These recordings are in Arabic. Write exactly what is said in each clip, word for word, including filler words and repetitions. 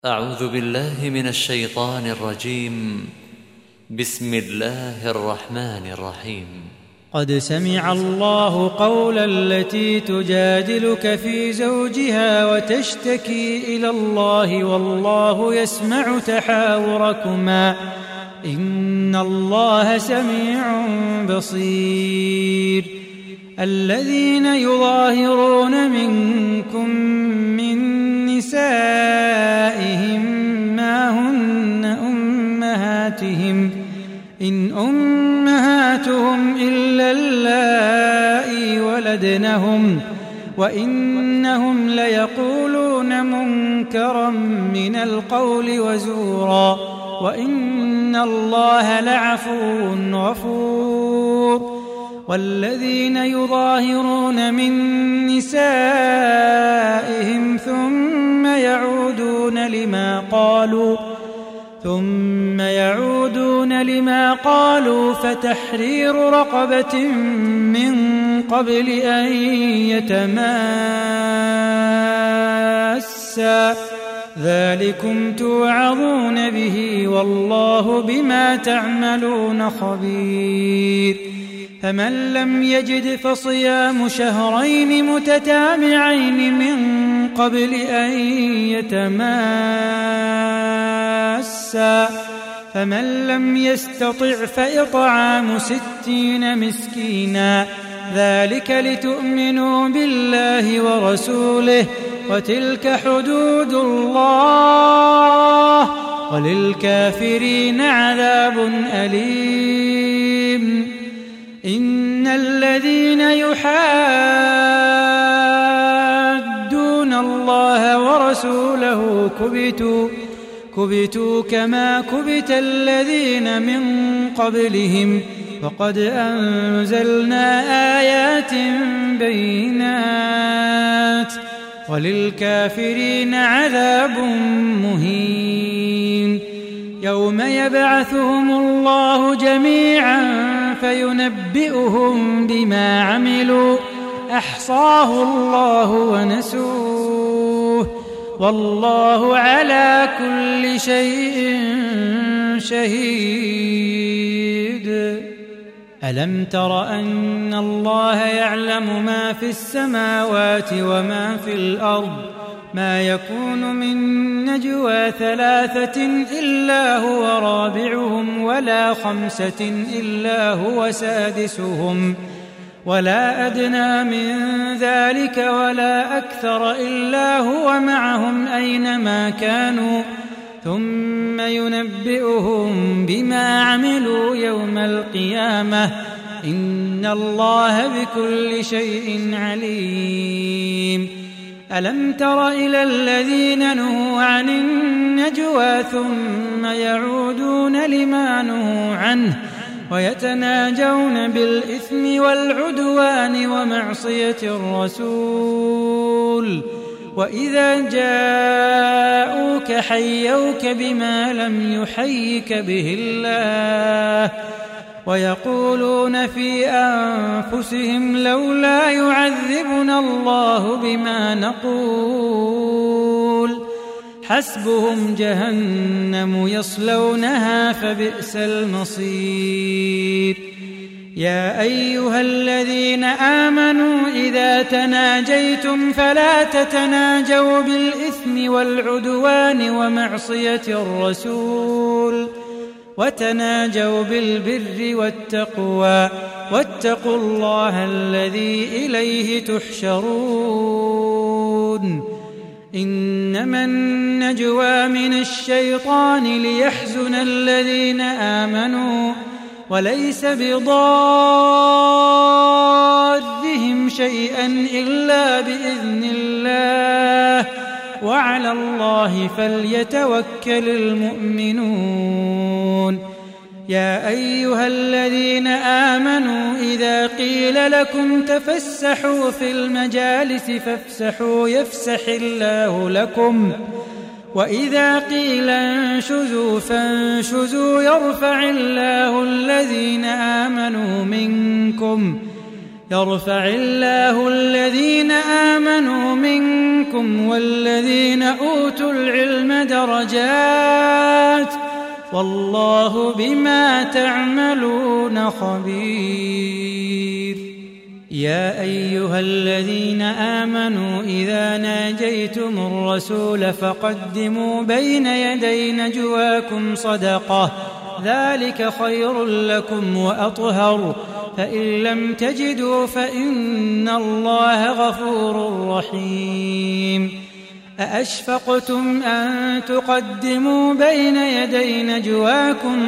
أعوذ بالله من الشيطان الرجيم. بسم الله الرحمن الرحيم. قد سمع الله قول التي تجادلك في زوجها وتشتكي إلى الله والله يسمع تحاوركما إن الله سميع بصير. الذين يظاهرون منكم من نسائهم ما هن أمهاتهم إن أمهاتهم إلا اللائي ولدنهم وإنهم ليقولون منكرا من القول وزورا وإن الله لعفو غفور. والذين يظاهرون من نسائهم ثم يعودون لما قالوا ثم يعودون لما قالوا فتحرير رقبة من قبل أن يتماسا ذلكم توعظون به والله بما تعملون خبير. فمن لم يجد فصيام شهرين متتابعين من قبل أن يتماسا فمن لم يستطع فإطعام ستين مسكينا ذلك لتؤمنوا بالله ورسوله وتلك حدود الله وللكافرين عذاب أليم. إن الذين يحادون الله ورسوله كبتوا كبتوا كما كبت الذين من قبلهم وقد أنزلنا آيات بينات وللكافرين عذاب مهين. يوم يبعثهم الله جميعا فينبئهم بما عملوا أحصاه الله ونسوه والله على كل شيء شهيد. ألم تر أن الله يعلم ما في السماوات وما في الأرض ما يكون من نجوى ثلاثة إلا هو رابعهم ولا خمسة إلا هو سادسهم ولا أدنى من ذلك ولا أكثر إلا هو معهم أينما كانوا ثم ينبئهم بما عملوا يوم القيامة إن الله بكل شيء عليم. ألم تر إلى الذين نهوا عن النجوى ثم يعودون لما نهوا عنه ويتناجون بالإثم والعدوان ومعصية الرسول وإذا جاءوك حيوك بما لم يحيك به الله ويقولون في أنفسهم لولا يعذبنا الله بما نقول حسبهم جهنم يصلونها فبئس المصير. يا أيها الذين آمنوا إذا تناجيتم فلا تتناجوا بالإثم والعدوان ومعصية الرسول وتناجوا بالبر والتقوى واتقوا الله الذي إليه تحشرون. إنما النجوى من الشيطان ليحزن الذين آمنوا وليس بضارهم شيئا إلا بإذن الله وعلى الله فليتوكل المؤمنون. يا أيها الذين آمنوا إذا قيل لكم تفسحوا في المجالس فافسحوا يفسح الله لكم وإذا قيل انشزوا فانشزوا يرفع الله الذين آمنوا منكم يرفع الله الذين آمنوا منكم والذين أوتوا العلم درجات والله بما تعملون خبير. يا أيها الذين آمنوا إذا ناجيتم الرسول فقدموا بين يدي نجواكم صدقة ذلك خير لكم وأطهر فإن لم تجدوا فإن الله غفور رحيم. أأشفقتم أن تقدموا بين يدي نجواكم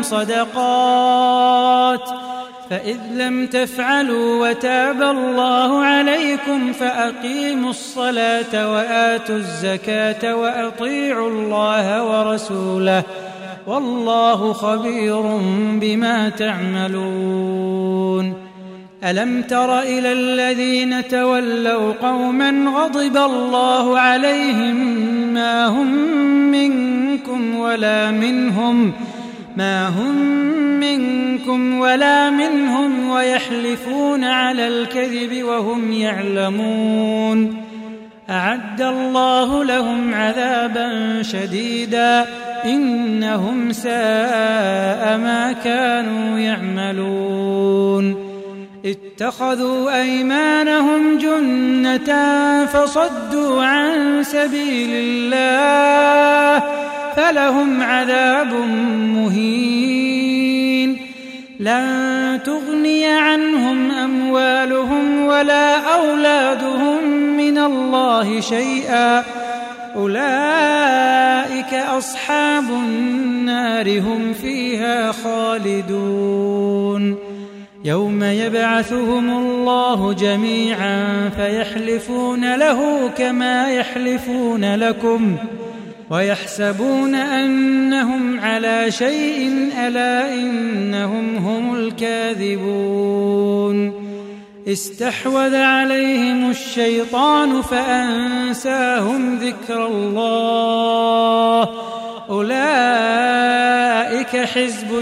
صدقات فإذ لم تفعلوا وتاب الله عليكم فأقيموا الصلاة وآتوا الزكاة وأطيعوا الله ورسوله والله خبير بما تعملون. ألم تر إلى الذين تولوا قوما غضب الله عليهم ما هم منكم ولا منهم ما هم منكم ولا منهم ويحلفون على الكذب وهم يعلمون أعد الله لهم عذابا شديدا إنهم ساء ما كانوا يعملون. اتخذوا أيمانهم جنة فصدوا عن سبيل الله فلهم عذاب مهين. لن تغني عنهم أموالهم ولا أولادهم من الله شيئا أولئك أصحاب النار هم فيها خالدون. يوم يبعثهم الله جميعا فيحلفون له كما يحلفون لكم ويحسبون أنهم على شيء ألا إنهم هم الكاذبون. استحوذ عليهم الشيطان فأنساهم ذكر الله أولئك حزب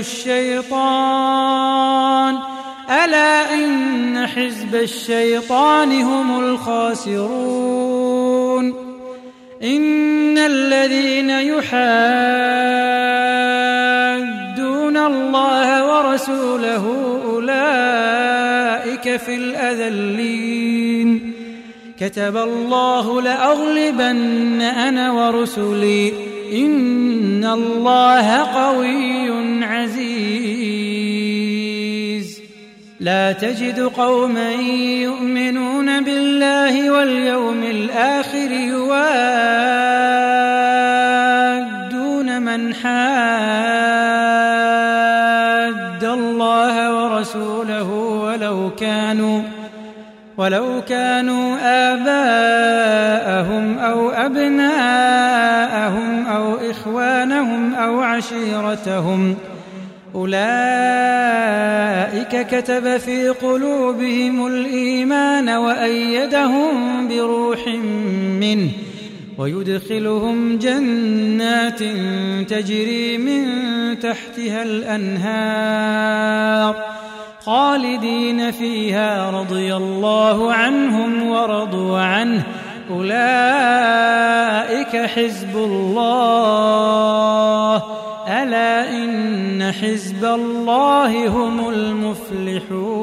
الشيطان ألا إن حزب الشيطان هم الخاسرون. إن الذين يحادون الله ورسوله أولئك في الأذلين. كتب الله لأغلبن أنا ورسلي إن الله قوي عزيز. لا تجد قوما يؤمنون بالله واليوم الآخر يوادون من حاد الله ورسوله ولو كانوا ولو كانوا آباءهم أو أبناءهم أو إخوانهم أو عشيرتهم أولئك كتب في قلوبهم الإيمان وأيدهم بروح منه ويدخلهم جنات تجري من تحتها الأنهار خالدين فيها رضي الله عنهم ورضوا عنه أولئك حزب الله ألا إن حزب الله هم المفلحون.